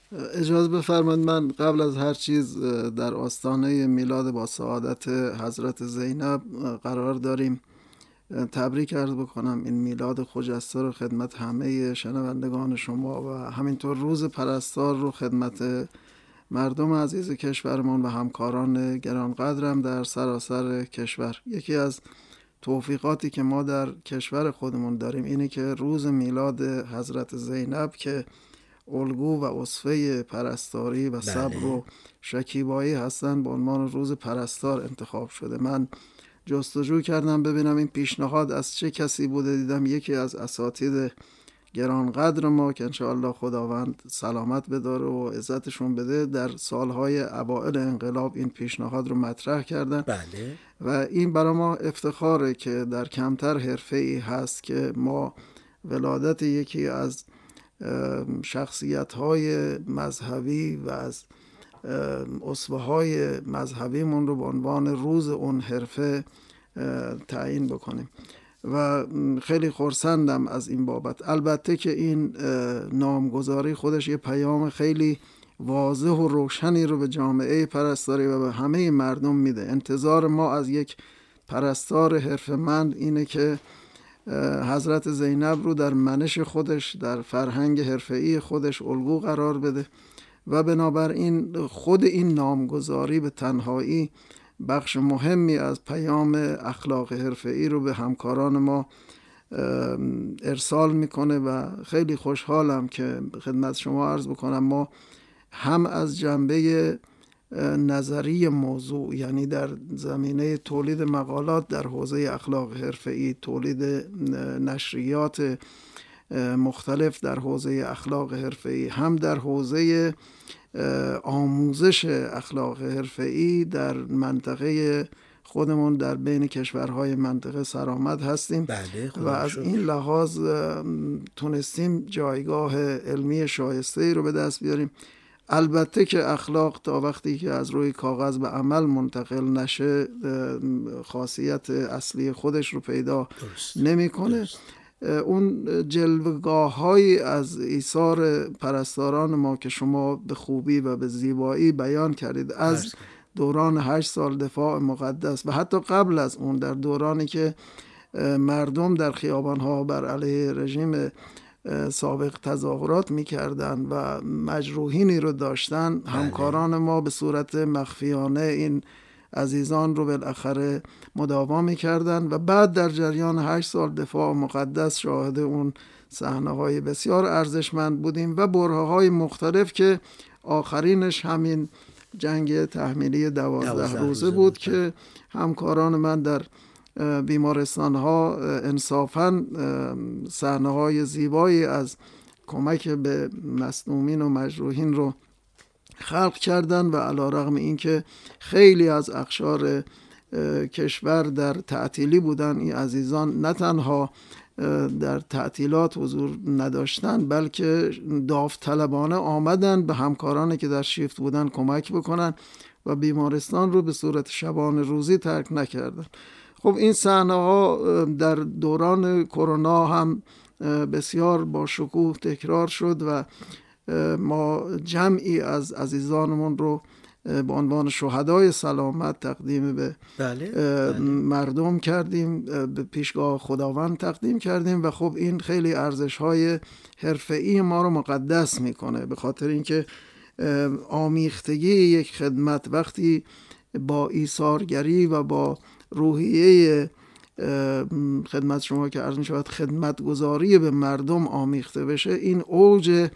اجازه بفرمایید من قبل از هر چیز در آستانه میلاد با سعادت حضرت زینب قرار داریم تبریک عرض بکنم این میلاد خجسته رو خدمت همه شنوندگان شما و همینطور روز پرستار رو خدمت مردم عزیز کشورمان و همکاران گرانقدرم در سراسر کشور. یکی از توفیقاتی که ما در کشور خودمون داریم اینه که روز میلاد حضرت زینب که الگو و اسوه پرستاری و صبر و شکیبایی هستن به عنوان روز پرستار انتخاب شده. من جستجو کردم ببینم این پیشنهاد از چه کسی بوده، دیدم یکی از اساتید گرانقدر ما که انشاءالله خداوند سلامت بداره و عزتشون بده در سالهای اوائل انقلاب این پیشنهاد رو مطرح کردن. بله. و این برای ما افتخاره که در کمتر حرفه‌ای هست که ما ولادت یکی از شخصیت‌های مذهبی و از اسوه‌های مذهبیمون رو به عنوان روز اون حرفه تعیین بکنیم و خیلی خرسندم از این بابت. البته که این نامگذاری خودش یه پیام خیلی واضح و روشنی رو به جامعه پرستاری و به همه مردم میده. انتظار ما از یک پرستار حرفه‌مند اینه که حضرت زینب رو در منش خودش، در فرهنگ حرفه‌ای خودش الگو قرار بده و بنابراین خود این نامگذاری به تنهایی بخش مهمی از پیام اخلاق حرفه‌ای رو به همکاران ما ارسال میکنه و خیلی خوشحالم که خدمت شما عرض بکنم ما هم از جنبه نظری موضوع، یعنی در زمینه تولید مقالات در حوزه اخلاق حرفه‌ای، تولید نشریات مختلف در حوزه اخلاق حرفه‌ای، هم در حوزه آموزش اخلاق حرفه‌ای در منطقه خودمون در بین کشورهای منطقه سرآمد هستیم. بله، و از این لحاظ تونستیم جایگاه علمی شایسته‌ای رو به دست بیاریم. البته که اخلاق تا وقتی که از روی کاغذ به عمل منتقل نشه خاصیت اصلی خودش رو پیدا نمی‌کنه. اون جلوه‌گاه‌هایی از ایثار پرستاران ما که شما به خوبی و به زیبایی بیان کردید از دوران 8 سال دفاع مقدس و حتی قبل از اون در دورانی که مردم در خیابان‌ها بر علیه رژیم سابق تظاهرات می‌کردند و مجروحینی رو داشتن، همکاران ما به صورت مخفیانه این عزیزان رو بالاخره مداوا می‌کردند و بعد در جریان 8 سال دفاع مقدس شاهد اون صحنه‌های بسیار ارزشمند بودیم و برهه‌های مختلف که آخرینش همین جنگ تحمیلی 12 روزه بود که همکاران من در بیمارستان ها انصافاً صحنه های زیبایی از کمک به مصدومین و مجروحین رو خلق کردن و علیرغم اینکه خیلی از اقشار کشور در تعطیلی بودن، این عزیزان نه تنها در تعطیلات حضور نداشتن بلکه داوطلبانه آمدن به همکارانی که در شیفت بودن کمک بکنن و بیمارستان رو به صورت شبانه روزی ترک نکردن. خب این صحنه ها در دوران کرونا هم بسیار با شکوه تکرار شد و ما جمعی از عزیزانمون رو به عنوان شهدای سلامت تقدیم به مردم کردیم، به پیشگاه خداوند تقدیم کردیم و خب این خیلی ارزش‌های حرفه‌ای ما رو مقدس میکنه، به خاطر اینکه آمیختگی یک خدمت وقتی با ایثارگری و با روحیه خدمت شما که عرض می‌شود خدمت گذاری به مردم آمیخته بشه، این اوج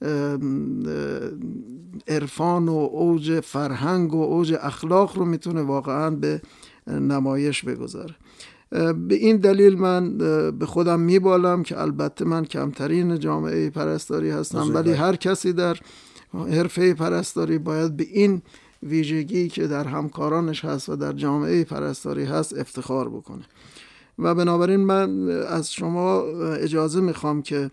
عرفان و اوج فرهنگ و اوج اخلاق رو میتونه واقعا به نمایش بگذاره. به این دلیل من به خودم میبالم که البته من کمترین جامعه پرستاری هستم، ولی هر کسی در حرفه پرستاری باید به این ویژگی که در همکارانش هست و در جامعه پرستاری هست افتخار بکنه. و بنابراین من از شما اجازه میخوام که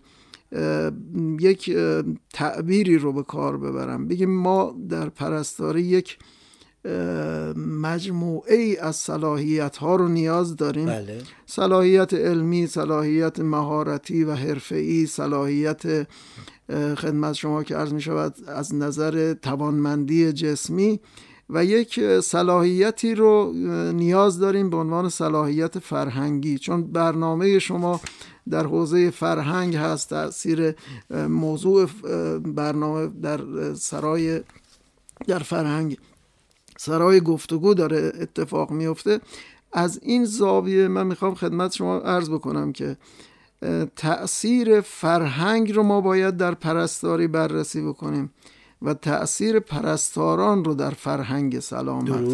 یک تعبیری رو به کار ببرم، بگیم ما در پرستاری یک مجموعه ای از صلاحیت ها رو نیاز داریم. بله. صلاحیت علمی، صلاحیت مهارتی و حرفه‌ای، صلاحیت خدمت شما که عرض می شود از نظر توانمندی جسمی، و یک صلاحیتی رو نیاز داریم به عنوان صلاحیت فرهنگی. چون برنامه شما در حوزه فرهنگ هست، تأثیر موضوع برنامه در فرهنگ سرای گفتگو داره اتفاق میفته. از این زاویه من میخوام خدمت شما عرض بکنم که تأثیر فرهنگ رو ما باید در پرستاری بررسی بکنیم و تأثیر پرستاران رو در فرهنگ سلامت.